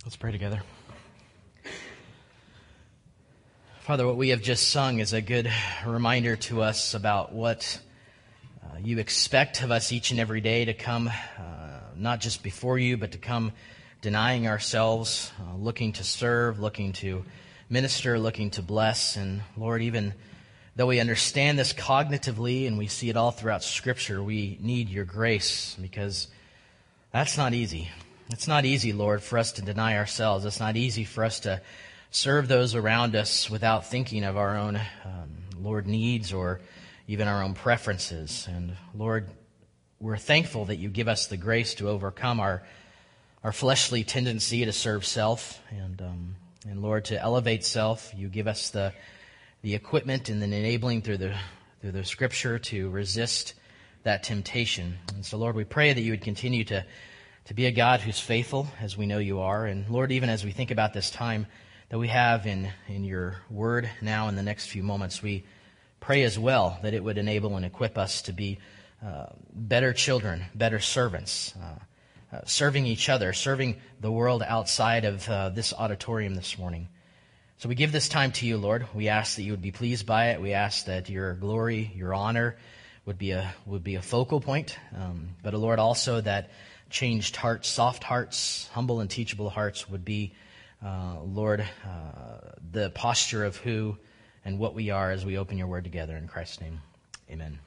Let's pray together. Father, what we have just sung is a good reminder to us about what you expect of us each and every day, to come not just before you, but to come denying ourselves, looking to serve, looking to minister, looking to bless. And Lord, even though we understand this cognitively and we see it all throughout Scripture, we need your grace, because that's not easy. It's not easy, Lord, for us to deny ourselves. It's not easy for us to serve those around us without thinking of our own, Lord, needs or even our own preferences. And Lord, we're thankful that you give us the grace to overcome our fleshly tendency to serve self. And Lord, to elevate self, you give us the equipment and the enabling through the Scripture to resist that temptation. And so, Lord, we pray that you would continue to be a God who's faithful, as we know you are. And Lord, even as we think about this time that we have in your word now in the next few moments, we pray as well that it would enable and equip us to be better children, better servants, serving each other, serving the world outside of this auditorium this morning. So we give this time to you, Lord. We ask that you would be pleased by it. We ask that your glory, your honor would be a focal point, but Lord, also that changed hearts, soft hearts, humble and teachable hearts would be, Lord, the posture of who and what we are as we open your word together. In Christ's name, amen.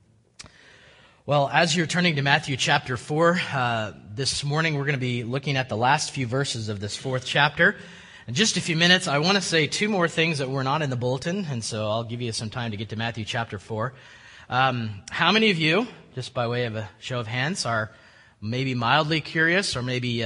Well, as you're turning to Matthew chapter 4, this morning we're going to be looking at the last few verses of this fourth chapter. In just a few minutes, I want to say two more things that were not in the bulletin, and so I'll give you some time to get to Matthew chapter 4. How many of you, just by way of a show of hands, are maybe mildly curious or maybe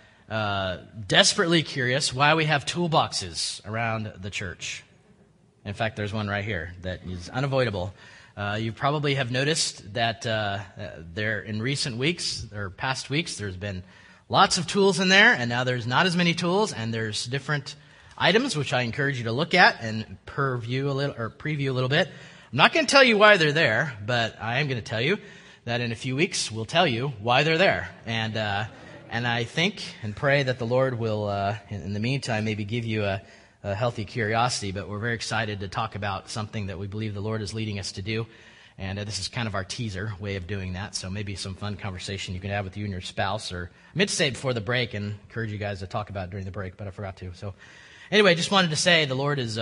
desperately curious why we have toolboxes around the church? In fact, there's one right here that is unavoidable. You probably have noticed that there in recent weeks or past weeks, there's been lots of tools in there, and now there's not as many tools, and there's different items which I encourage you to look at and preview a little bit. I'm not going to tell you why they're there, but I am going to tell you that in a few weeks we'll tell you why they're there. And I think and pray that the Lord will, in the meantime, maybe give you a healthy curiosity. But we're very excited to talk about something that we believe the Lord is leading us to do. And this is kind of our teaser way of doing that. So maybe some fun conversation you can have with you and your spouse. Or I meant to say it before the break and encourage you guys to talk about it during the break, but I forgot to. So anyway, just wanted to say the Lord is...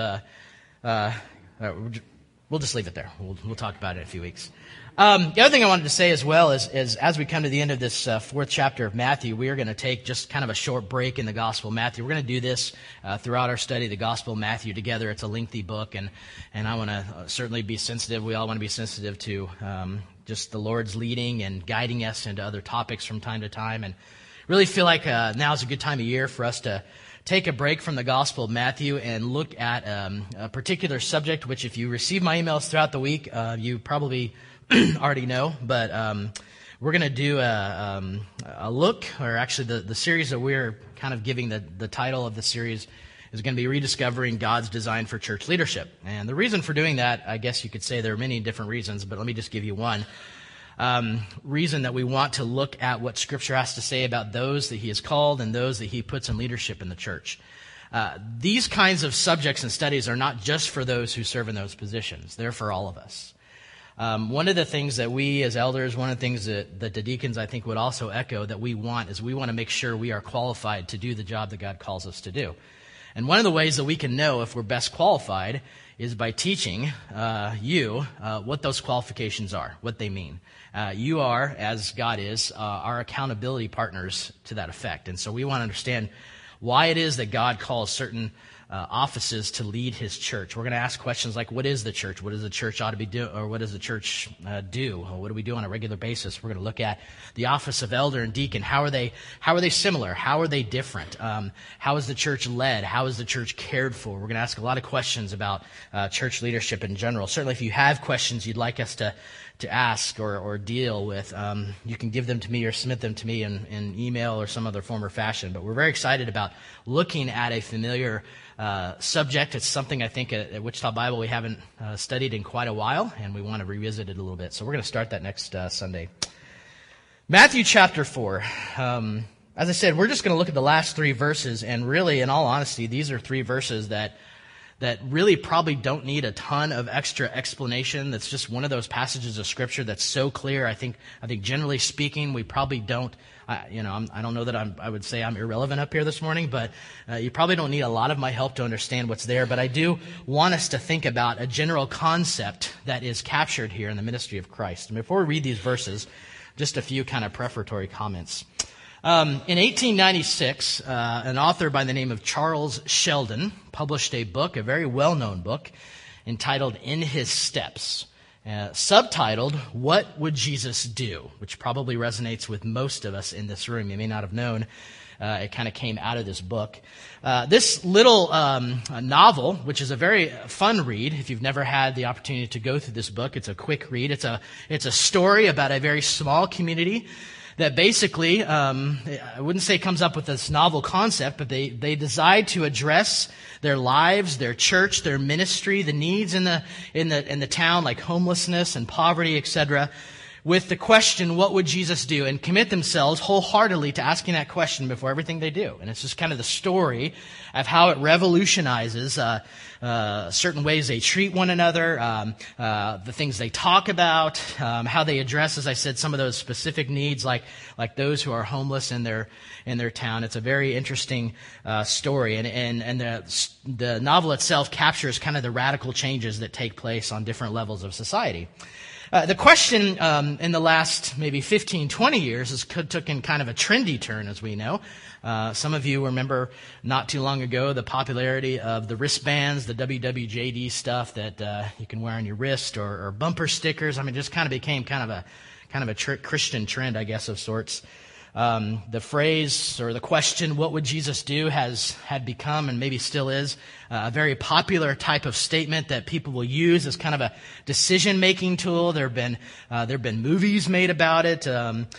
We'll just leave it there. We'll talk about it in a few weeks. The other thing I wanted to say as well is as we come to the end of this fourth chapter of Matthew, we are going to take just kind of a short break in the Gospel of Matthew. We're going to do this throughout our study of the Gospel of Matthew together. It's a lengthy book, and I want to certainly be sensitive. We all want to be sensitive to just the Lord's leading and guiding us into other topics from time to time, and really feel like now is a good time of year for us to take a break from the Gospel of Matthew and look at a particular subject, which if you receive my emails throughout the week, you probably already know, but we're going to do a look, or actually the series that we're kind of giving the title of the series is going to be Rediscovering God's Design for Church Leadership. And the reason for doing that, I guess you could say there are many different reasons, but let me just give you one. Reason that we want to look at what Scripture has to say about those that He has called and those that He puts in leadership in the church. These kinds of subjects and studies are not just for those who serve in those positions. They're for all of us. One of the things that we as elders, one of the things that the deacons I think would also echo that we want is we want to make sure we are qualified to do the job that God calls us to do. And one of the ways that we can know if we're best qualified is by teaching you what those qualifications are, what they mean. You are, as God is, our accountability partners to that effect. And so we want to understand why it is that God calls certain offices to lead His church. We're going to ask questions like, what is the church? What does the church ought to be doing? Or what does the church do? Or what do we do on a regular basis? We're going to look at the office of elder and deacon. How are they similar? How are they different? How is the church led? How is the church cared for? We're going to ask a lot of questions about church leadership in general. Certainly if you have questions you'd like us to ask or deal with, you can give them to me or submit them to me in email or some other form or fashion. But we're very excited about looking at a familiar subject. It's something I think at Wichita Bible we haven't studied in quite a while, and we want to revisit it a little bit. So we're going to start that next Sunday. Matthew chapter 4. As I said, we're just going to look at the last three verses, and really, in all honesty, these are three verses that really probably don't need a ton of extra explanation. That's just one of those passages of Scripture that's so clear. I think generally speaking, we probably don't. I don't know that I would say I'm irrelevant up here this morning, but you probably don't need a lot of my help to understand what's there. But I do want us to think about a general concept that is captured here in the ministry of Christ. And before we read these verses, just a few kind of prefatory comments. In 1896, an author by the name of Charles Sheldon published a book, a very well-known book, entitled In His Steps, subtitled, What Would Jesus Do?, which probably resonates with most of us in this room. You may not have known. It kind of came out of this book. This little novel, which is a very fun read, if you've never had the opportunity to go through this book, it's a quick read. It's a story about a very small community that basically, I wouldn't say comes up with this novel concept, but they decide to address their lives, their church, their ministry, the needs in the town, like homelessness and poverty, etc., with the question, what would Jesus do? And commit themselves wholeheartedly to asking that question before everything they do. And it's just kind of the story of how it revolutionizes certain ways they treat one another, the things they talk about, how they address, as I said, some of those specific needs, like those who are homeless in their town. It's a very interesting story, and the novel itself captures kind of the radical changes that take place on different levels of society. The question in the last maybe 15, 20 years has taken kind of a trendy turn, as we know. Some of you remember not too long ago the popularity of the wristbands, the WWJD stuff that you can wear on your wrist, or bumper stickers. I mean, it just kind of became kind of a Christian trend, I guess, of sorts. The phrase or the question, what would Jesus do, had become, and maybe still is, a very popular type of statement that people will use as kind of a decision-making tool. There have been movies made about it,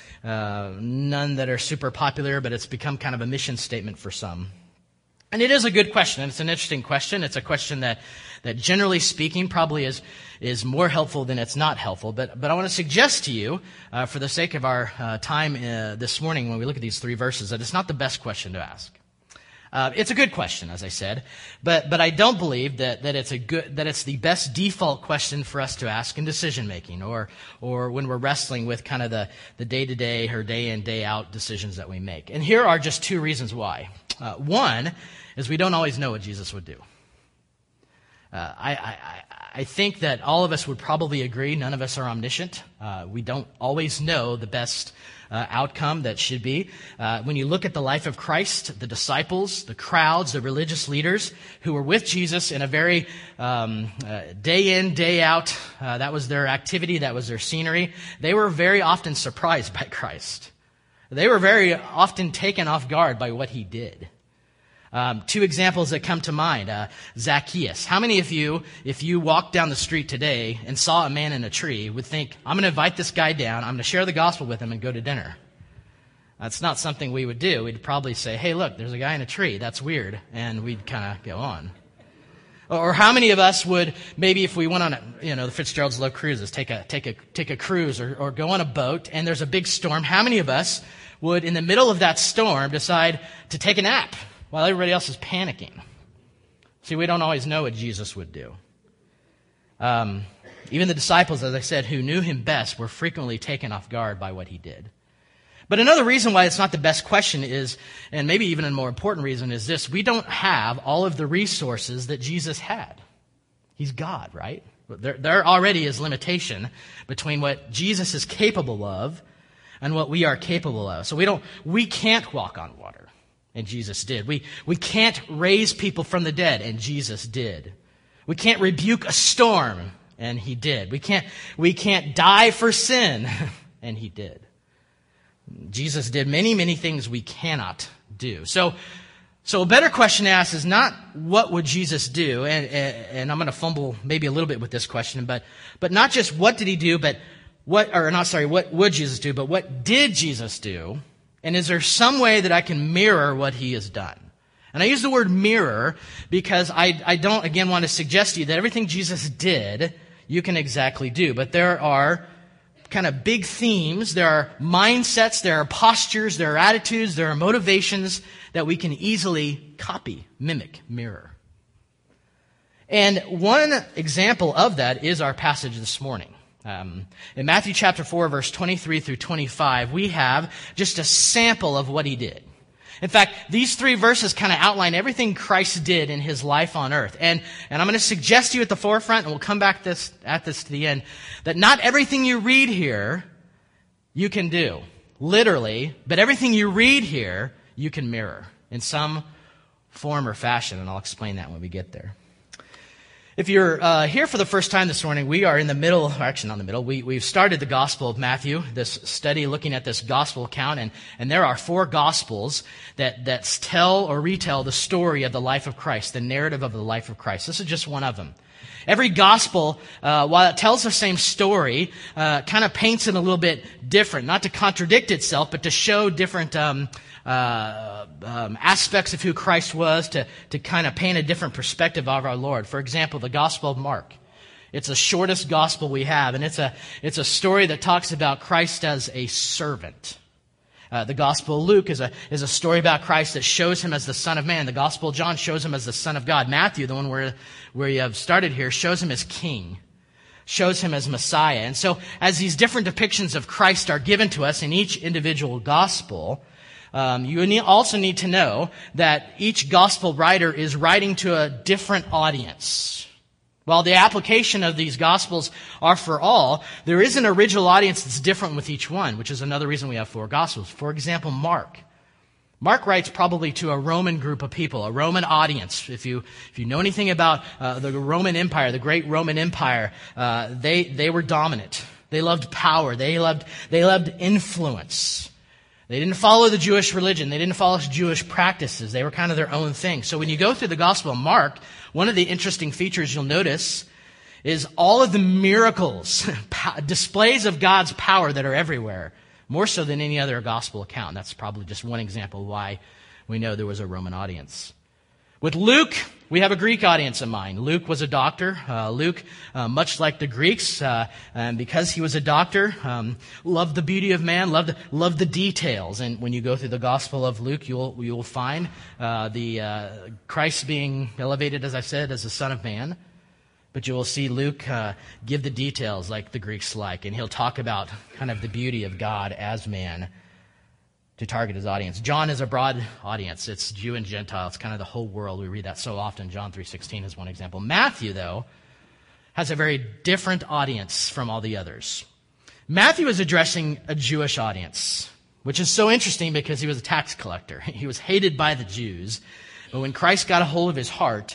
none that are super popular, but it's become kind of a mission statement for some. And it is a good question. It's an interesting question. It's a question that generally speaking probably is more helpful than it's not helpful. But I want to suggest to you, for the sake of our time this morning when we look at these three verses, that it's not the best question to ask. It's a good question, as I said, but I don't believe that it's the best default question for us to ask in decision making, or when we're wrestling with kind of the day-to-day or day-in, day-out decisions that we make. And here are just two reasons why. One is we don't always know what Jesus would do. I think that all of us would probably agree none of us are omniscient. We don't always know the best outcome that should be. When you look at the life of Christ, the disciples, the crowds, the religious leaders who were with Jesus in a very day in, day out, that was their activity, that was their scenery, they were very often surprised by Christ. They were very often taken off guard by what he did. Two examples that come to mind. Zacchaeus. How many of you, if you walked down the street today and saw a man in a tree, would think, I'm going to invite this guy down, I'm going to share the gospel with him and go to dinner? That's not something we would do. We'd probably say, hey, look, there's a guy in a tree. That's weird. And we'd kind of go on. Or how many of us would, maybe if we went on the Fitzgeralds love cruises, take a cruise or go on a boat and there's a big storm, how many of us would, in the middle of that storm, decide to take a nap while everybody else is panicking? See, we don't always know what Jesus would do. Even the disciples, as I said, who knew him best, were frequently taken off guard by what he did. But another reason why it's not the best question is, and maybe even a more important reason, is this: we don't have all of the resources that Jesus had. He's God, right? There already is limitation between what Jesus is capable of and what we are capable of. So we can't walk on water. And Jesus did. We can't raise people from the dead, and Jesus did. We can't rebuke a storm, and he did. We can't die for sin, and he did. Jesus did many, many things we cannot do. So a better question to ask is not what would Jesus do, and I'm going to fumble maybe a little bit with this question, but not just what did he do, but what would Jesus do, but what did Jesus do? And is there some way that I can mirror what he has done? And I use the word mirror because I don't, again, want to suggest to you that everything Jesus did, you can exactly do. But there are kind of big themes. There are mindsets, there are postures, there are attitudes, there are motivations that we can easily copy, mimic, mirror. And one example of that is our passage this morning. In Matthew chapter 4, verse 23 through 25, we have just a sample of what he did. In fact, these three verses kind of outline everything Christ did in his life on earth. And I'm going to suggest to you at the forefront, and we'll come back at this to the end, that not everything you read here you can do, literally, but everything you read here you can mirror in some form or fashion, and I'll explain that when we get there. If you're here for the first time this morning, we are in the middle, or actually not in the middle, we've started the Gospel of Matthew, this study looking at this Gospel account, and there are 4 Gospels that tell or retell the story of the life of Christ, the narrative of the life of Christ. This is just one of them. Every Gospel, while it tells the same story, kind of paints it a little bit different, not to contradict itself, but to show different aspects of who Christ was, to kind of paint a different perspective of our Lord. For example, the Gospel of Mark. It's the shortest gospel we have, and it's a story that talks about Christ as a servant. The Gospel of Luke is a story about Christ that shows him as the Son of Man. The Gospel of John shows him as the Son of God. Matthew, the one where you have started here, shows him as King, shows him as Messiah. And so as these different depictions of Christ are given to us in each individual gospel, you also need to know that each gospel writer is writing to a different audience. While the application of these gospels are for all, there is an original audience that's different with each one, which is another reason we have 4 gospels. For example, Mark. Mark writes probably to a Roman group of people, a Roman audience. If you know anything about the Roman Empire, the great Roman Empire, they were dominant. They loved power. They loved influence. They didn't follow the Jewish religion. They didn't follow Jewish practices. They were kind of their own thing. So when you go through the Gospel of Mark, one of the interesting features you'll notice is all of the miracles, displays of God's power that are everywhere, more so than any other gospel account. That's probably just one example why we know there was a Roman audience. With Luke, we have a Greek audience in mind. Luke was a doctor. Luke, much like the Greeks, and because he was a doctor, loved the beauty of man, loved the details. And when you go through the Gospel of Luke, you'll find the Christ being elevated, as I said, as the Son of Man. But you will see Luke give the details like the Greeks like, and he'll talk about kind of the beauty of God as man to target his audience. John is a broad audience. It's Jew and Gentile. It's kind of the whole world. We read that so often. John 3:16 is one example. Matthew, though, has a very different audience from all the others. Matthew is addressing a Jewish audience, which is so interesting because he was a tax collector. He was hated by the Jews. But when Christ got a hold of his heart,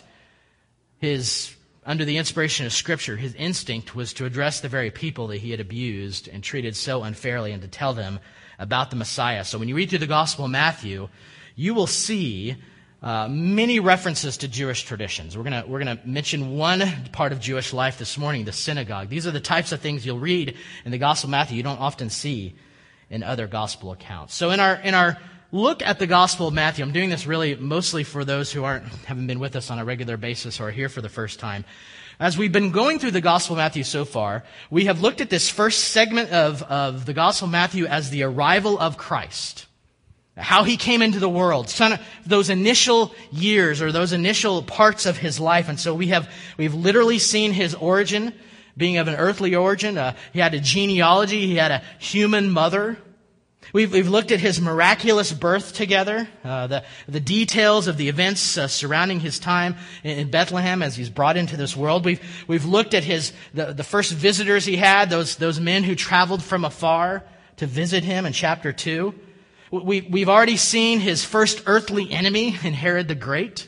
under the inspiration of Scripture, his instinct was to address the very people that he had abused and treated so unfairly and to tell them about the Messiah. So when you read through the Gospel of Matthew, you will see many references to Jewish traditions. We're gonna mention one part of Jewish life this morning, the synagogue. These are the types of things you'll read in the Gospel of Matthew you don't often see in other Gospel accounts. So in our look at the Gospel of Matthew, I'm doing this really mostly for those who haven't been with us on a regular basis or are here for the first time. As we've been going through the Gospel of Matthew so far, we have looked at this first segment of the Gospel of Matthew as the arrival of Christ. How he came into the world, those initial years or those initial parts of his life. And so we've literally seen his origin being of an earthly origin. He had a genealogy. He had a human mother. We've looked at his miraculous birth together, the details of the events surrounding his time in Bethlehem as he's brought into this world. We've looked at the first visitors he had, those men who traveled from afar to visit him in chapter 2. We've already seen his first earthly enemy in Herod the Great.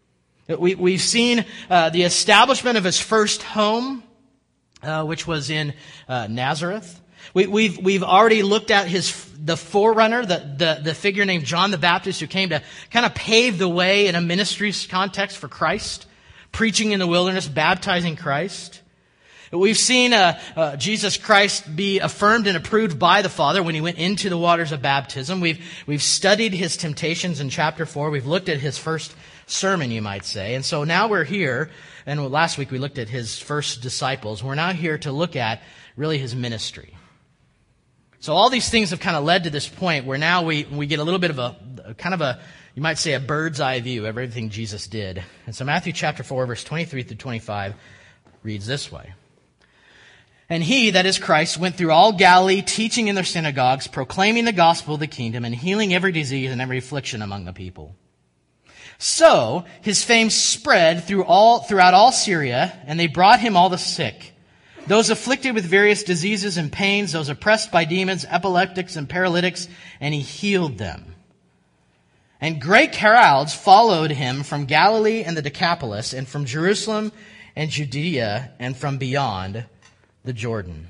We've seen the establishment of his first home, which was in Nazareth. We've already looked at the forerunner, the figure named John the Baptist, who came to kind of pave the way in a ministry context for Christ, preaching in the wilderness, baptizing Christ. We've seen Jesus Christ be affirmed and approved by the Father when he went into the waters of baptism. We've studied his temptations in chapter 4. We've looked at his first sermon, you might say. And so now we're here, and last week we looked at his first disciples. We're now here to look at really his ministry. So all these things have kind of led to this point where now we get a little bit of a you might say a bird's eye view of everything Jesus did. And so Matthew chapter 4, verse 23 through 25 reads this way. And he, that is Christ, went through all Galilee, teaching in their synagogues, proclaiming the gospel of the kingdom, and healing every disease and every affliction among the people. So his fame spread throughout all Syria, and they brought him all the sick, those afflicted with various diseases and pains, those oppressed by demons, epileptics and paralytics, and he healed them. And great crowds followed him from Galilee and the Decapolis, and from Jerusalem and Judea, and from beyond the Jordan.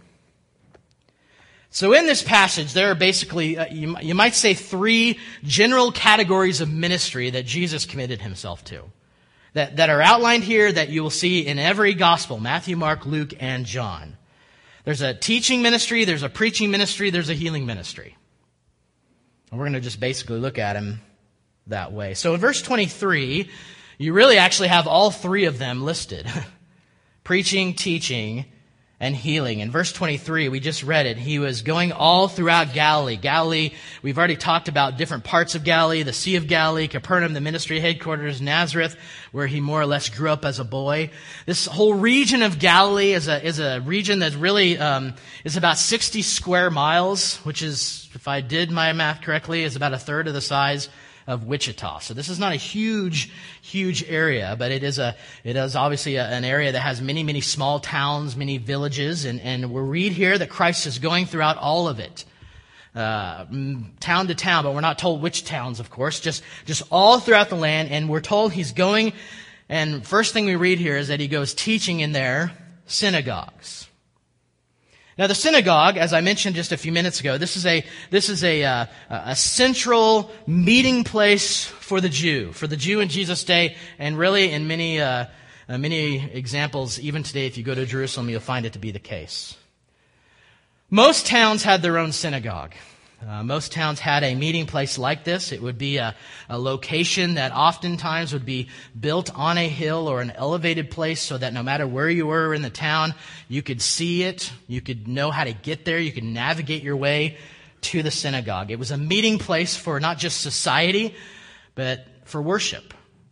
So in this passage, there are basically, you might say, three general categories of ministry that Jesus committed himself to, that are outlined here, that you will see in every gospel, Matthew, Mark, Luke, and John. There's a teaching ministry, there's a preaching ministry, there's a healing ministry. And we're going to just basically look at them that way. So in verse 23, you really actually have all three of them listed. Preaching, teaching, and healing. In verse 23, we just read it. He was going all throughout Galilee. Galilee, we've already talked about different parts of Galilee, the Sea of Galilee, Capernaum, the ministry headquarters, Nazareth, where he more or less grew up as a boy. This whole region of Galilee is a region that really is about 60 square miles, which is, if I did my math correctly, is about a third of the size of Wichita. So this is not a huge area, but it is obviously an area that has many, many small towns, many villages, and we read here that Christ is going throughout all of it, town to town, but we're not told which towns, of course, just all throughout the land, and we're told he's going, and first thing we read here is that he goes teaching in their synagogues. Now, the synagogue, as I mentioned just a few minutes ago, this is a central meeting place for the Jew in Jesus' day, and really in many examples, even today, if you go to Jerusalem, you'll find it to be the case. Most towns had their own synagogue. Most towns had a meeting place like this. It would be a location that oftentimes would be built on a hill or an elevated place so that no matter where you were in the town, you could see it, you could know how to get there, you could navigate your way to the synagogue. It was a meeting place for not just society, but for worship.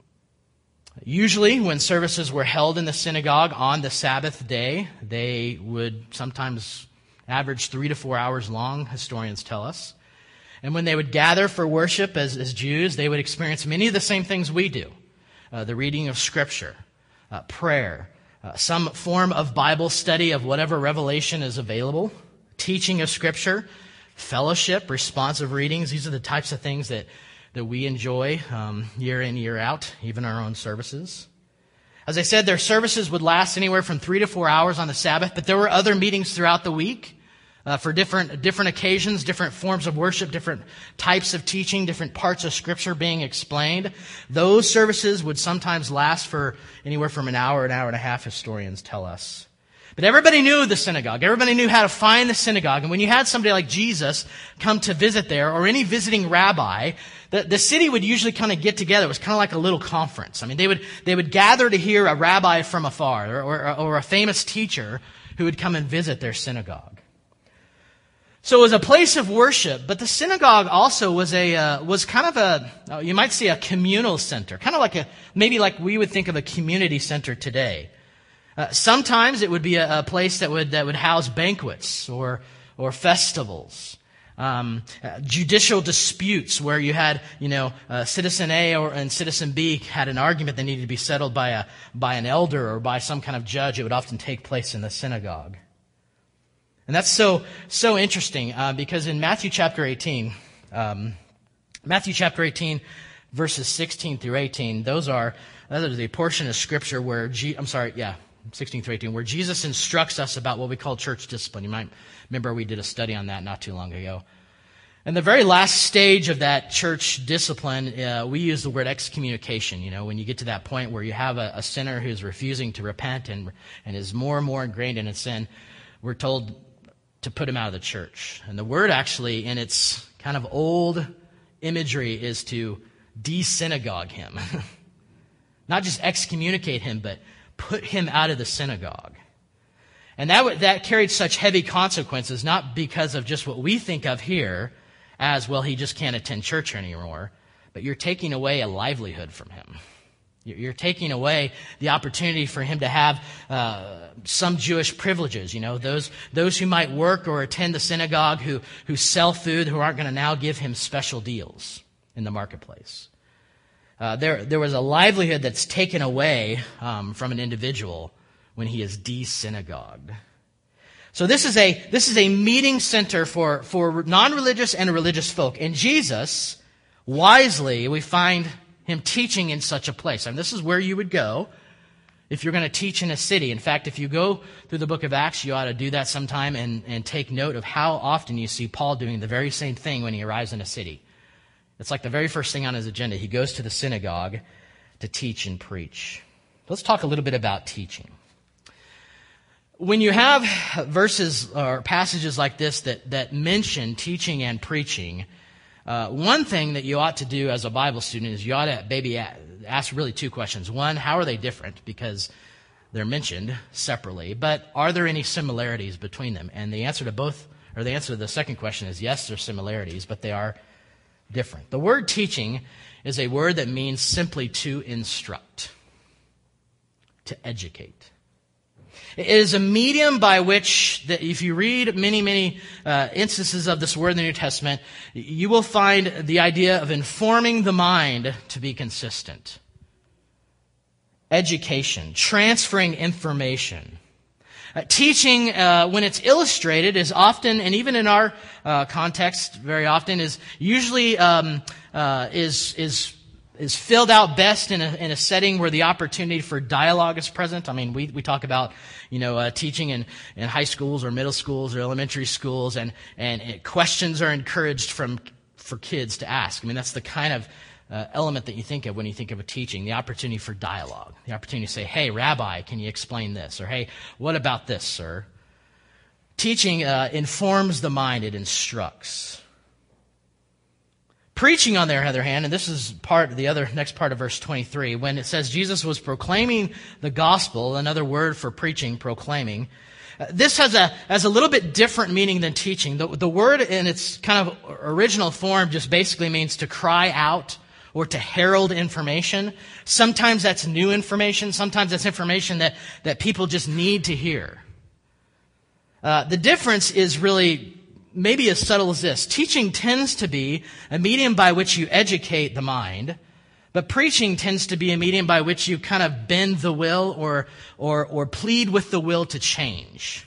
Usually, when services were held in the synagogue on the Sabbath day, they would sometimes average 3 to 4 hours long, historians tell us. And when they would gather for worship as Jews, they would experience many of the same things we do. The reading of Scripture, prayer, some form of Bible study of whatever revelation is available, teaching of Scripture, fellowship, responsive readings. These are the types of things that we enjoy year in, year out, even our own services. As I said, their services would last anywhere from 3 to 4 hours on the Sabbath, but there were other meetings throughout the week for different occasions, different forms of worship, different types of teaching, different parts of Scripture being explained. Those services would sometimes last for anywhere from an hour and a half, historians tell us. But everybody knew the synagogue. Everybody knew how to find the synagogue. And when you had somebody like Jesus come to visit there, or any visiting rabbi, the city would usually kind of get together. It was kind of like a little conference. I mean, they would gather to hear a rabbi from afar, or a famous teacher who would come and visit their synagogue. So it was a place of worship, but the synagogue also was kind of you might say a communal center, kind of maybe like we would think of a community center today. Sometimes it would be a place that would house banquets or festivals, judicial disputes where you had citizen A and citizen B had an argument that needed to be settled by an elder or by some kind of judge. It would often take place in the synagogue, and that's so interesting because in Matthew chapter 18, verses 16 through 18, those are the portion of Scripture where 16 through 18, where Jesus instructs us about what we call church discipline. You might remember we did a study on that not too long ago. And the very last stage of that church discipline, we use the word excommunication. When you get to that point where you have a sinner who's refusing to repent and is more and more ingrained in his sin, we're told to put him out of the church. And the word actually, in its kind of old imagery, is to de-synagogue him. Not just excommunicate him, but put him out of the synagogue. And that carried such heavy consequences, not because of just what we think of here as, well, he just can't attend church anymore, but you're taking away a livelihood from him. You're taking away the opportunity for him to have some Jewish privileges, those who might work or attend the synagogue, who sell food, who aren't going to now give him special deals in the marketplace. There was a livelihood that's taken away from an individual when he is de-synagogued. So this is a meeting center for non-religious and religious folk. And Jesus, wisely, we find him teaching in such a place. And this is where you would go if you're going to teach in a city. In fact, if you go through the book of Acts, you ought to do that sometime and take note of how often you see Paul doing the very same thing when he arrives in a city. It's like the very first thing on his agenda. He goes to the synagogue to teach and preach. Let's talk a little bit about teaching. When you have verses or passages like this that mention teaching and preaching, one thing that you ought to do as a Bible student is you ought to maybe ask really two questions. One, how are they different? Because they're mentioned separately. But are there any similarities between them? And the answer to the second question is yes, there are similarities, but they are different. The word teaching is a word that means simply to instruct, to educate. It is a medium by which, if you read many instances of this word in the New Testament, you will find the idea of informing the mind to be consistent. Education, transferring information. Teaching, when it's illustrated, is often, and even in our context very often, is usually is filled out best in a setting where the opportunity for dialogue is present. I mean, we talk about, teaching in high schools or middle schools or elementary schools, and questions are encouraged for kids to ask. I mean, that's the kind of element that you think of when you think of a teaching, the opportunity for dialogue, the opportunity to say, hey, Rabbi, can you explain this? Or, hey, what about this, sir? Teaching informs the mind, it instructs. Preaching, on the other hand, and this is next part of verse 23, when it says Jesus was proclaiming the gospel, another word for preaching, proclaiming, this has a little bit different meaning than teaching. The word in its kind of original form just basically means to cry out or to herald information. Sometimes that's new information. Sometimes that's information that people just need to hear. The difference is really maybe as subtle as this. Teaching tends to be a medium by which you educate the mind, but preaching tends to be a medium by which you kind of bend the will or plead with the will to change.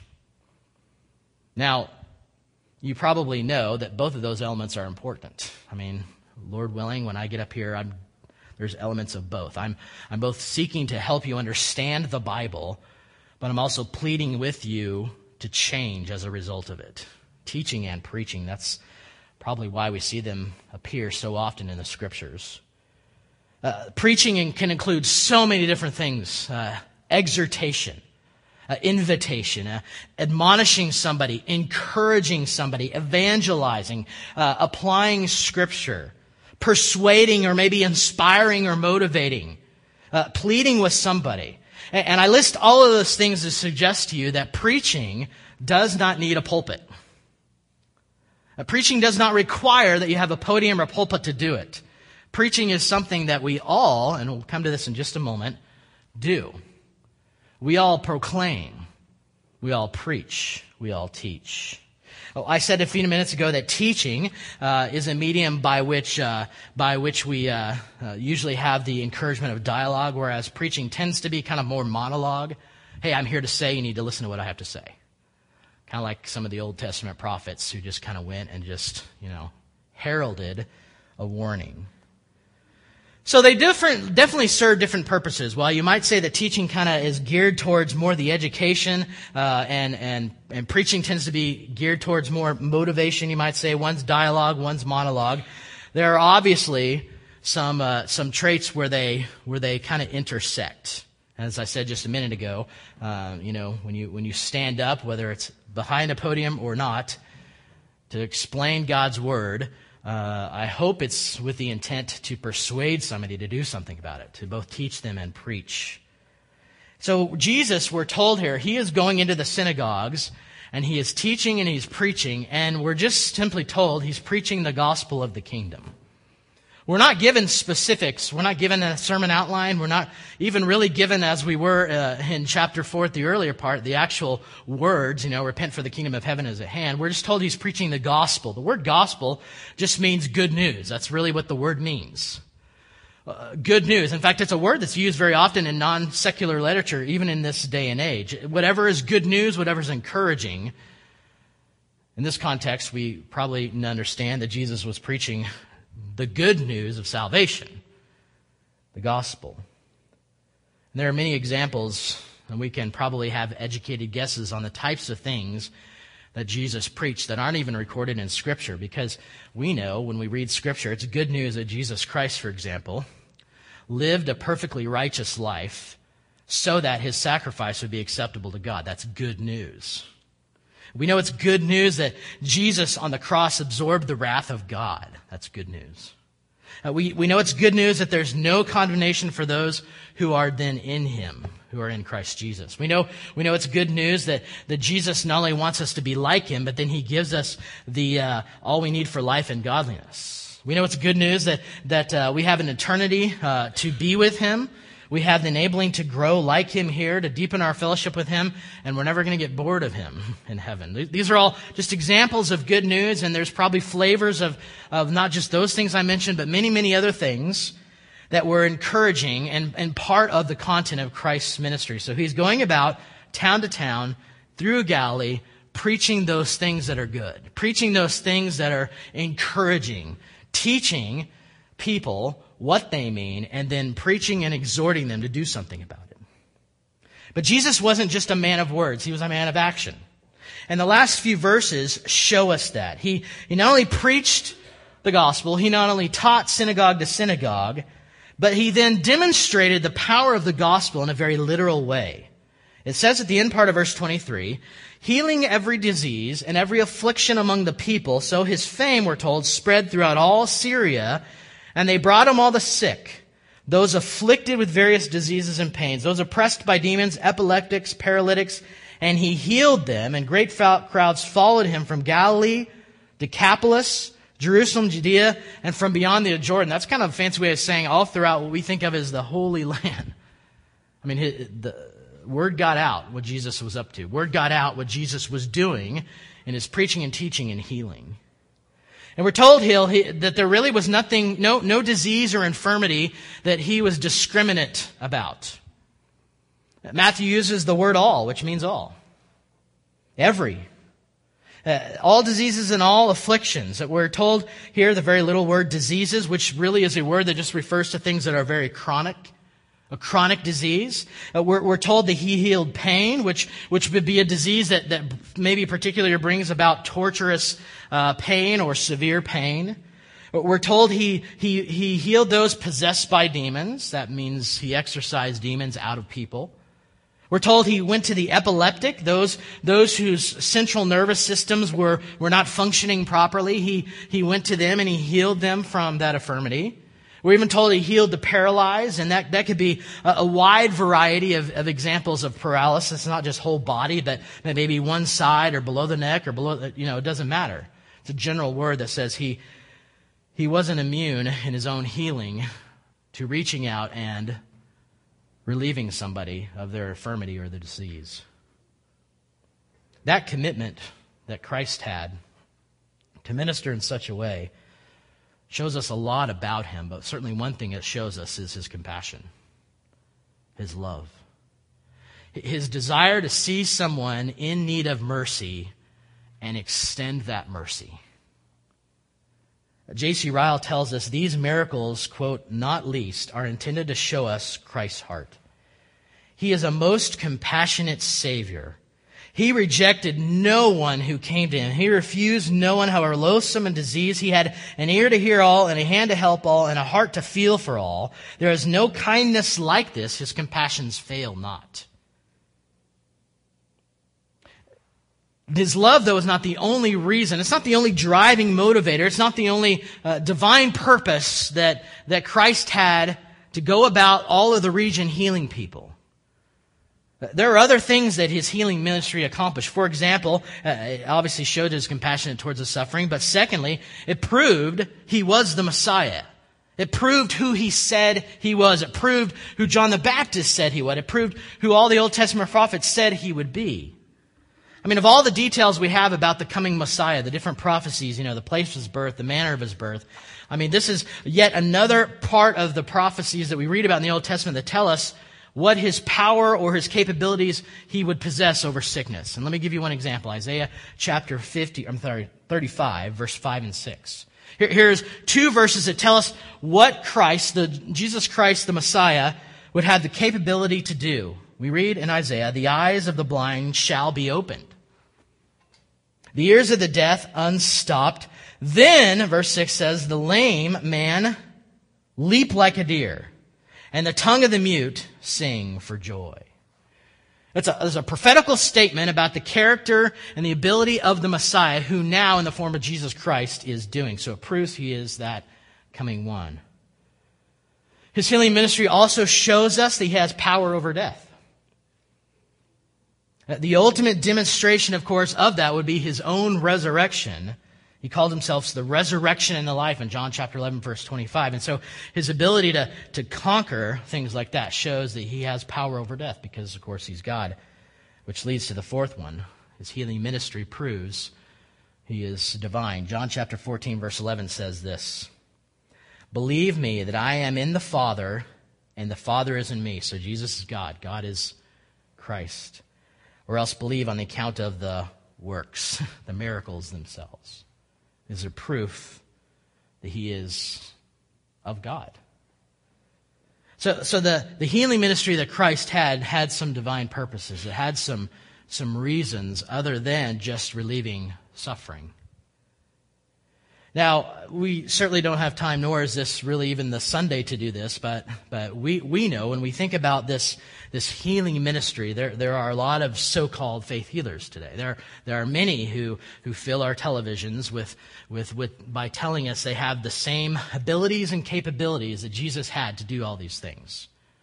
Now, you probably know that both of those elements are important. I mean, Lord willing, when I get up here, there's elements of both. I'm both seeking to help you understand the Bible, but I'm also pleading with you to change as a result of it. Teaching and preaching, that's probably why we see them appear so often in the Scriptures. Preaching can include so many different things. Exhortation, invitation, admonishing somebody, encouraging somebody, evangelizing, applying Scripture, persuading or maybe inspiring or motivating, pleading with somebody. And I list all of those things to suggest to you that preaching does not need a pulpit. Preaching does not require that you have a podium or pulpit to do it. Preaching is something that we all, and we'll come to this in just a moment, do. We all proclaim. We all preach. We all teach. I said a few minutes ago that teaching is a medium by which we usually have the encouragement of dialogue, whereas preaching tends to be kind of more monologue. Hey, I'm here to say, you need to listen to what I have to say. Kind of like some of the Old Testament prophets who just kind of went and just, heralded a warning. So they definitely serve different purposes. While you might say that teaching kind of is geared towards more the education, and preaching tends to be geared towards more motivation, you might say. One's dialogue, one's monologue. There are obviously some traits where they kind of intersect. As I said just a minute ago, when you stand up, whether it's behind a podium or not, to explain God's Word, I hope it's with the intent to persuade somebody to do something about it, to both teach them and preach. So Jesus, we're told here, he is going into the synagogues and he is teaching and he's preaching, and we're just simply told he's preaching the gospel of the kingdom. We're not given specifics. We're not given a sermon outline. We're not even really given, as we were in chapter 4 at the earlier part, the actual words, repent for the kingdom of heaven is at hand. We're just told he's preaching the gospel. The word gospel just means good news. That's really what the word means. Good news. In fact, it's a word that's used very often in non-secular literature, even in this day and age. Whatever is good news, whatever is encouraging. In this context, we probably understand that Jesus was preaching the good news of salvation, the gospel. And there are many examples, and we can probably have educated guesses on the types of things that Jesus preached that aren't even recorded in Scripture, because we know when we read Scripture, it's good news that Jesus Christ, for example, lived a perfectly righteous life so that his sacrifice would be acceptable to God. That's good news. We know it's good news that Jesus on the cross absorbed the wrath of God. That's good news. We know it's good news that there's no condemnation for those who are then in him, who are in Christ Jesus. We know it's good news that Jesus not only wants us to be like him, but then he gives us the all we need for life and godliness. We know it's good news that we have an eternity to be with him. We have the enabling to grow like him here, to deepen our fellowship with him, and we're never going to get bored of him in heaven. These are all just examples of good news, and there's probably flavors of not just those things I mentioned, but many, many other things that were encouraging and part of the content of Christ's ministry. So he's going about town to town through Galilee, preaching those things that are good, preaching those things that are encouraging, teaching people what they mean, and then preaching and exhorting them to do something about it. But Jesus wasn't just a man of words. He was a man of action. And the last few verses show us that. He not only preached the gospel, he not only taught synagogue to synagogue, but he then demonstrated the power of the gospel in a very literal way. It says at the end part of verse 23, healing every disease and every affliction among the people, so his fame, we're told, spread throughout all Syria. And they brought him all the sick, those afflicted with various diseases and pains, those oppressed by demons, epileptics, paralytics, and he healed them. And great crowds followed him from Galilee, Decapolis, Jerusalem, Judea, and from beyond the Jordan. That's kind of a fancy way of saying all throughout what we think of as the Holy Land. I mean, the word got out what Jesus was up to. Word got out what Jesus was doing in his preaching and teaching and healing. And we're told that there really was nothing, no disease or infirmity that he was discriminate about. Matthew uses the word all, which means all. Every. All diseases and all afflictions. That we're told here the very little word diseases, which really is a word that just refers to things that are very chronic. A chronic disease. We're told that he healed pain, which would be a disease that maybe particularly brings about torturous pain or severe pain. We're told he healed those possessed by demons. That means he exorcised demons out of people. We're told he went to the epileptic, those whose central nervous systems were not functioning properly. He went to them and he healed them from that infirmity. We're even told he healed the paralyzed, and that could be a wide variety of examples of paralysis, not just whole body, but maybe one side or below the neck or below, it doesn't matter. It's a general word that says he wasn't immune in his own healing to reaching out and relieving somebody of their infirmity or their disease. That commitment that Christ had to minister in such a way shows us a lot about him, but certainly one thing it shows us is his compassion, his love, his desire to see someone in need of mercy and extend that mercy. J.C. Ryle tells us these miracles, quote, not least, are intended to show us Christ's heart. He is a most compassionate Savior. He rejected no one who came to him. He refused no one, however loathsome and diseased. He had an ear to hear all, and a hand to help all, and a heart to feel for all. There is no kindness like this. His compassions fail not. His love, though, is not the only reason. It's not the only driving motivator. It's not the only divine purpose that Christ had to go about all of the region healing people. There are other things that his healing ministry accomplished. For example, it obviously showed his compassion towards the suffering, but secondly, it proved he was the Messiah. It proved who he said he was. It proved who John the Baptist said he would. It proved who all the Old Testament prophets said he would be. I mean, of all the details we have about the coming Messiah, the different prophecies, the place of his birth, the manner of his birth, I mean, this is yet another part of the prophecies that we read about in the Old Testament that tell us what his power or his capabilities he would possess over sickness. And let me give you one example. Isaiah chapter 35, verse 5 and 6. Here's two verses that tell us what Jesus Christ, the Messiah, would have the capability to do. We read in Isaiah, "The eyes of the blind shall be opened, the ears of the deaf unstopped. Then," verse 6 says, "the lame man leap like a deer, and the tongue of the mute sing for joy." It's a prophetical statement about the character and the ability of the Messiah, who now, in the form of Jesus Christ, is doing. So it proves he is that coming one. His healing ministry also shows us that he has power over death. The ultimate demonstration, of course, of that would be his own resurrection. He called himself the resurrection and the life in John chapter 11, verse 25. And so his ability to conquer things like that shows that he has power over death because, of course, he's God, which leads to the fourth one. His healing ministry proves he is divine. John chapter 14, verse 11 says this, "Believe me that I am in the Father and the Father is in me." So Jesus is God. God is Christ. "Or else believe on the account of the works," the miracles themselves. Is a proof that he is of God. So the healing ministry that Christ had some divine purposes. It had some reasons other than just relieving suffering. Now, we certainly don't have time, nor is this really even the Sunday to do this, but we know when we think about this healing ministry, there are a lot of so-called faith healers today. There are many who fill our televisions with by telling us they have the same abilities and capabilities that Jesus had to do all these things.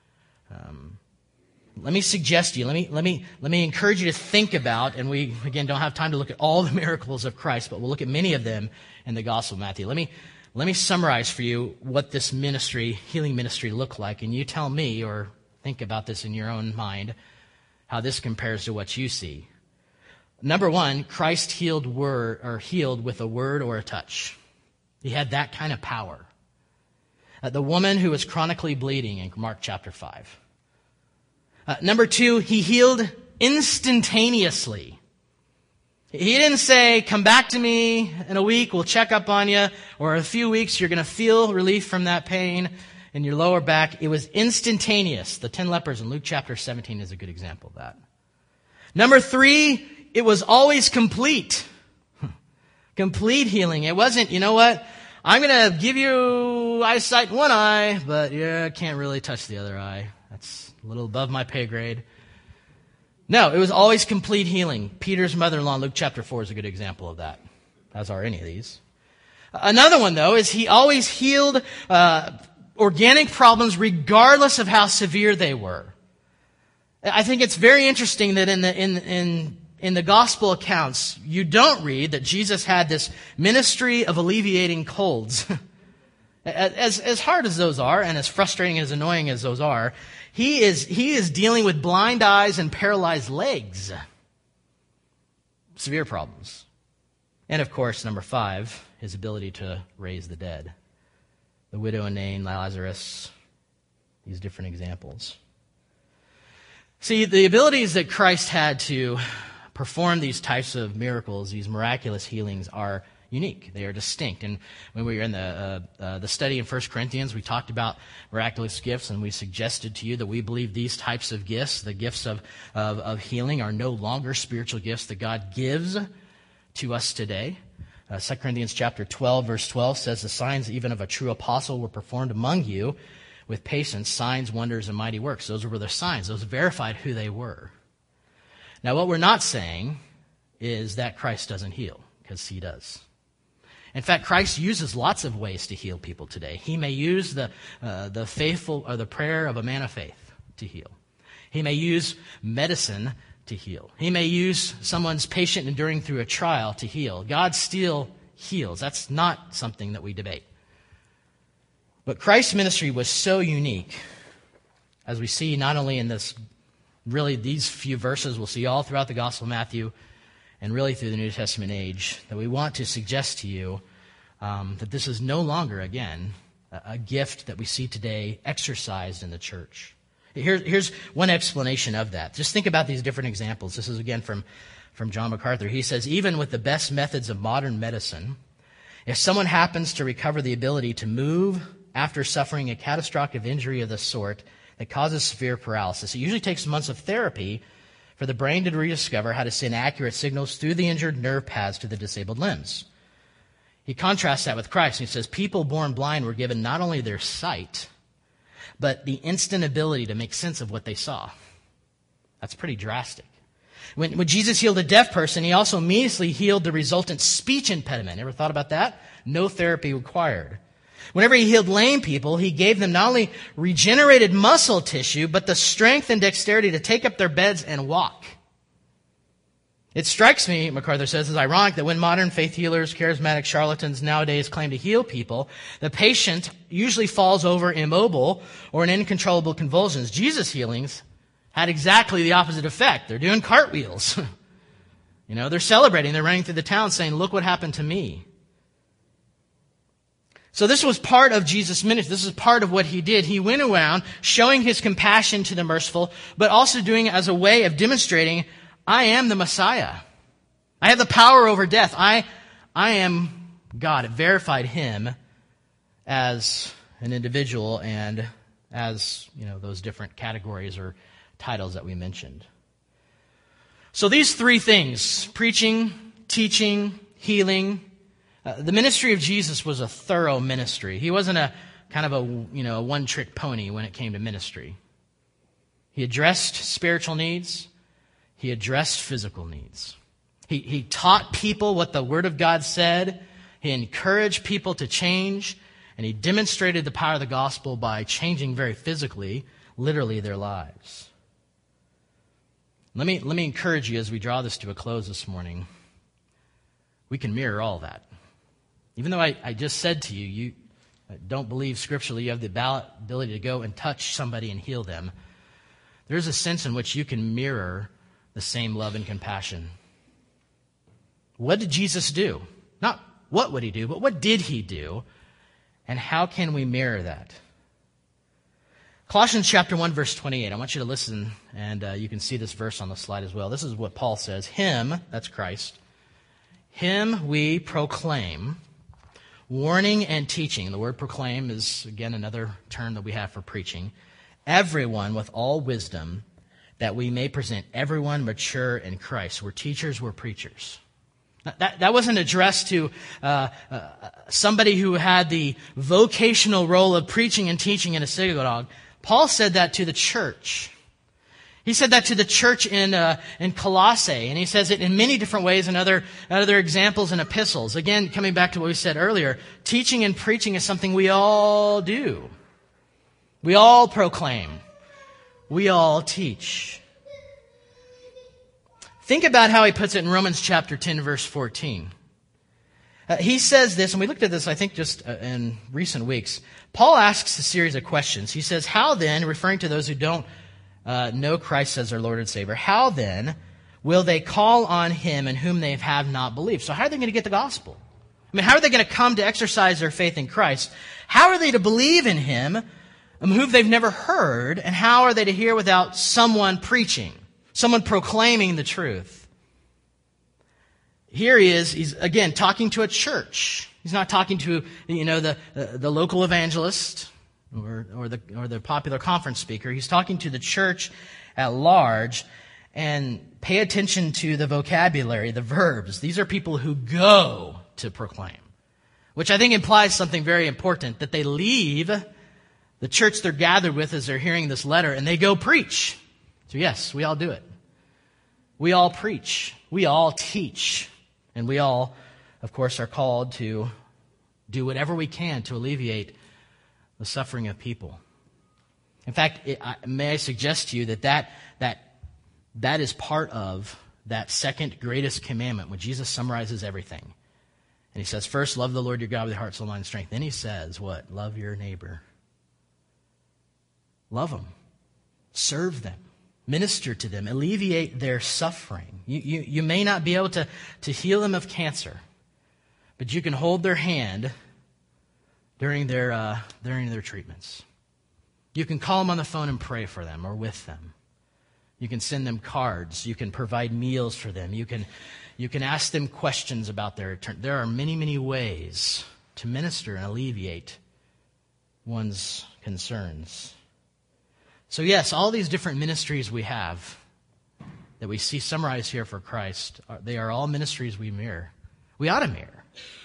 Let me suggest to you, let me encourage you to think about, and we, again, don't have time to look at all the miracles of Christ, but we'll look at many of them in the Gospel of Matthew. Let me summarize for you what this ministry, healing ministry, looked like, and you tell me, or think about this in your own mind, how this compares to what you see. Number one, Christ healed with a word or a touch. He had that kind of power. The woman who was chronically bleeding in Mark chapter 5. Number two, he healed instantaneously. He didn't say, "Come back to me in a week, we'll check up on you," or "in a few weeks, you're going to feel relief from that pain in your lower back." It was instantaneous. The 10 lepers in Luke chapter 17 is a good example of that. Number three, it was always complete. Complete healing. It wasn't, "You know what? I'm going to give you eyesight in one eye, but I can't really touch the other eye. That's a little above my pay grade." No, it was always complete healing. Peter's mother-in-law in Luke chapter 4 is a good example of that, as are any of these. Another one, though, is he always healed organic problems regardless of how severe they were. I think it's very interesting that in the gospel accounts, you don't read that Jesus had this ministry of alleviating colds. As hard as those are, and as frustrating and as annoying as those are, he is dealing with blind eyes and paralyzed legs. Severe problems. And of course, number 5, his ability to raise the dead. The widow in Nain, Lazarus, these different examples. See, the abilities that Christ had to perform these types of miracles, these miraculous healings, are unique. They are distinct. And when we were in the study in 1 Corinthians, we talked about miraculous gifts, and we suggested to you that we believe these types of gifts, the gifts of healing, are no longer spiritual gifts that God gives to us today. 2 Corinthians chapter 12, verse 12 says, "The signs even of a true apostle were performed among you with patience, signs, wonders, and mighty works." Those were their signs. Those verified who they were. Now, what we're not saying is that Christ doesn't heal, because he does. In fact, Christ uses lots of ways to heal people today. He may use the faithful or the prayer of a man of faith to heal. He may use medicine to heal. He may use someone's patient enduring through a trial to heal. God still heals. That's not something that we debate. But Christ's ministry was so unique, as we see not only in these few verses, we'll see all throughout the Gospel of Matthew, and really through the New Testament age, that we want to suggest to you that this is no longer, again, a gift that we see today exercised in the church. Here's one explanation of that. Just think about these different examples. This is, again, from John MacArthur. He says, even with the best methods of modern medicine, if someone happens to recover the ability to move after suffering a catastrophic injury of this sort that causes severe paralysis, it usually takes months of therapy for the brain to rediscover how to send accurate signals through the injured nerve paths to the disabled limbs. He contrasts that with Christ. He says, people born blind were given not only their sight, but the instant ability to make sense of what they saw. That's pretty drastic. When Jesus healed a deaf person, he also immediately healed the resultant speech impediment. Ever thought about that? No therapy required. Whenever he healed lame people, he gave them not only regenerated muscle tissue, but the strength and dexterity to take up their beds and walk. It strikes me, MacArthur says, as ironic that when modern faith healers, charismatic charlatans nowadays claim to heal people, the patient usually falls over immobile or in uncontrollable convulsions. Jesus' healings had exactly the opposite effect. They're doing cartwheels. They're celebrating. They're running through the town saying, look what happened to me. So this was part of Jesus' ministry. This is part of what he did. He went around showing his compassion to the merciful, but also doing it as a way of demonstrating, I am the Messiah. I have the power over death. I am God. It verified him as an individual and as, those different categories or titles that we mentioned. So these three things, preaching, teaching, healing, the ministry of Jesus was a thorough ministry. He wasn't a kind of a one-trick pony when it came to ministry. He addressed spiritual needs. He addressed physical needs. He taught people what the Word of God said. He encouraged people to change. And he demonstrated the power of the gospel by changing very physically, literally, their lives. Let me encourage you as we draw this to a close this morning. We can mirror all that. Even though I just said to you, you don't believe scripturally you have the ability to go and touch somebody and heal them, there's a sense in which you can mirror the same love and compassion. What did Jesus do? Not what would he do, but what did he do? And how can we mirror that? Colossians chapter 1, verse 28. I want you to listen, and you can see this verse on the slide as well. This is what Paul says. Him, that's Christ, him we proclaim, warning and teaching. The word proclaim is, again, another term that we have for preaching. Everyone with all wisdom, that we may present everyone mature in Christ. We're teachers, we're preachers. That wasn't addressed to somebody who had the vocational role of preaching and teaching in a synagogue. Paul said that to the church. He said that to the church in Colossae, and he says it in many different ways in other examples and epistles. Again, coming back to what we said earlier, teaching and preaching is something we all do. We all proclaim. We all teach. Think about how he puts it in Romans chapter 10, verse 14. He says this, and we looked at this, I think, just in recent weeks. Paul asks a series of questions. He says, how then, referring to those who don't know Christ as their Lord and Savior, how then will they call on him in whom they have not believed? So how are they going to get the gospel? I mean, how are they going to come to exercise their faith in Christ? How are they to believe in him whom they've never heard? And how are they to hear without someone preaching, someone proclaiming the truth? Here he is, he's again talking to a church. He's not talking to, the local evangelist or the popular conference speaker. He's talking to the church at large. And pay attention to the vocabulary, the verbs. These are people who go to proclaim, which I think implies something very important, that they leave the church they're gathered with as they're hearing this letter, and they go preach. So yes, we all do it. We all preach. We all teach. And we all, of course, are called to do whatever we can to alleviate the suffering of people. In fact, may I suggest to you that is part of that second greatest commandment when Jesus summarizes everything. And he says, first, love the Lord your God with your heart, soul, mind, and strength. Then he says, what? Love your neighbor. Love them. Serve them. Minister to them. Alleviate their suffering. You may not be able to heal them of cancer, but you can hold their hand during their treatments. You can call them on the phone and pray for them or with them. You can send them cards. You can provide meals for them. You can ask them questions about their return. There are many, many ways to minister and alleviate one's concerns. So yes, all these different ministries we have that we see summarized here for Christ, they are all ministries we mirror. We ought to mirror.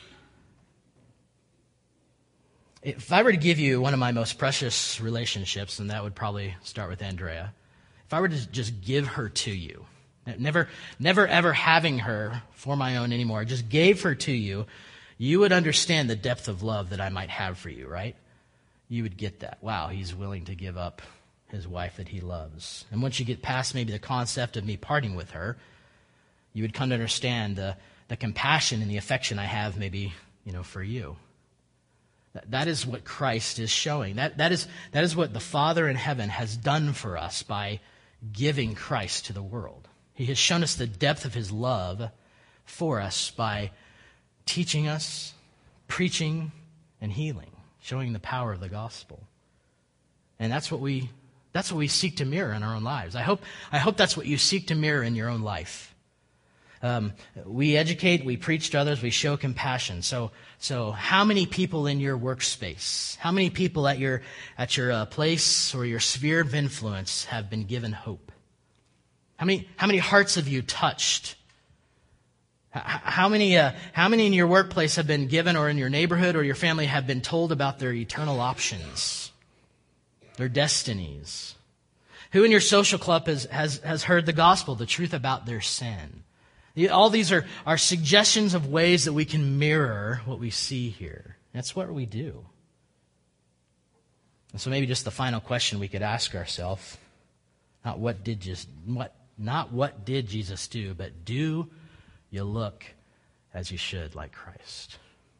If I were to give you one of my most precious relationships, and that would probably start with Andrea, if I were to just give her to you, never ever having her for my own anymore, just gave her to you, you would understand the depth of love that I might have for you, right? You would get that. Wow, he's willing to give up his wife that he loves. And once you get past maybe the concept of me parting with her, you would come to understand the compassion and the affection I have maybe, for you. That is what Christ is showing. That is what the Father in heaven has done for us by giving Christ to the world. He has shown us the depth of his love for us by teaching us, preaching, and healing, showing the power of the gospel. And that's what we seek to mirror in our own lives. I hope that's what you seek to mirror in your own life. We educate, we preach to others, we show compassion. So how many people in your workspace, how many people at your place or your sphere of influence have been given hope? How many hearts have you touched? How many in your workplace have been given, or in your neighborhood or your family have been told about their eternal options, their destinies? Who in your social club has heard the gospel, the truth about their sin? All these are suggestions of ways that we can mirror what we see here. That's what we do. And so maybe just the final question we could ask ourselves, not what did Jesus do, but do you look as you should like Christ?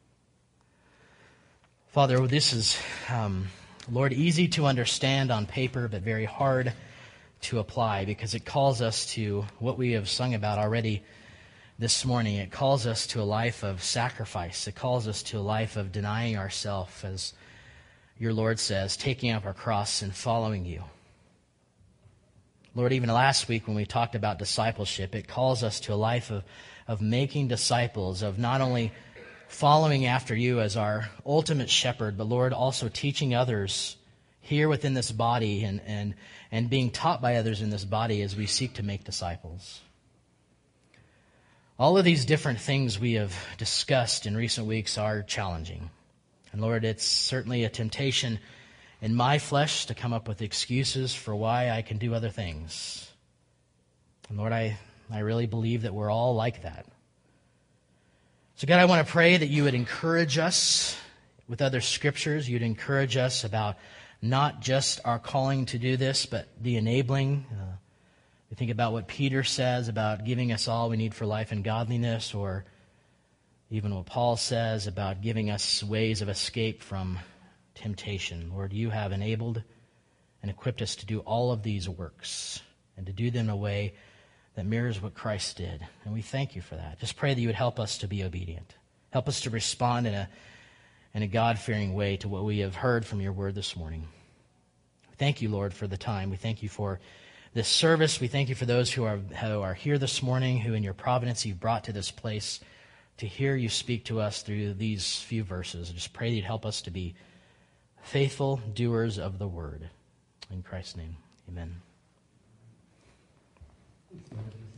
Father, this is, Lord, easy to understand on paper, but very hard to apply, because it calls us to what we have sung about already this morning. It calls us to a life of sacrifice. It calls us to a life of denying ourselves, as your Lord says, taking up our cross and following you. Lord, even last week when we talked about discipleship, it calls us to a life of making disciples, of not only following after you as our ultimate shepherd, but Lord, also teaching others here within this body and being taught by others in this body as we seek to make disciples. All of these different things we have discussed in recent weeks are challenging. And Lord, it's certainly a temptation in my flesh to come up with excuses for why I can do other things. And Lord, I really believe that we're all like that. So God, I want to pray that you would encourage us with other scriptures. You'd encourage us about not just our calling to do this, but the enabling. We think about what Peter says about giving us all we need for life and godliness, or even what Paul says about giving us ways of escape from temptation. Lord, you have enabled and equipped us to do all of these works and to do them in a way that mirrors what Christ did. And we thank you for that. Just pray that you would help us to be obedient. Help us to respond in a God-fearing way to what we have heard from your word this morning. Thank you, Lord, for the time. We thank you for this service. We thank you for those who are here this morning, who in your providence you've brought to this place to hear you speak to us through these few verses. I just pray that you'd help us to be faithful doers of the word. In Christ's name, amen.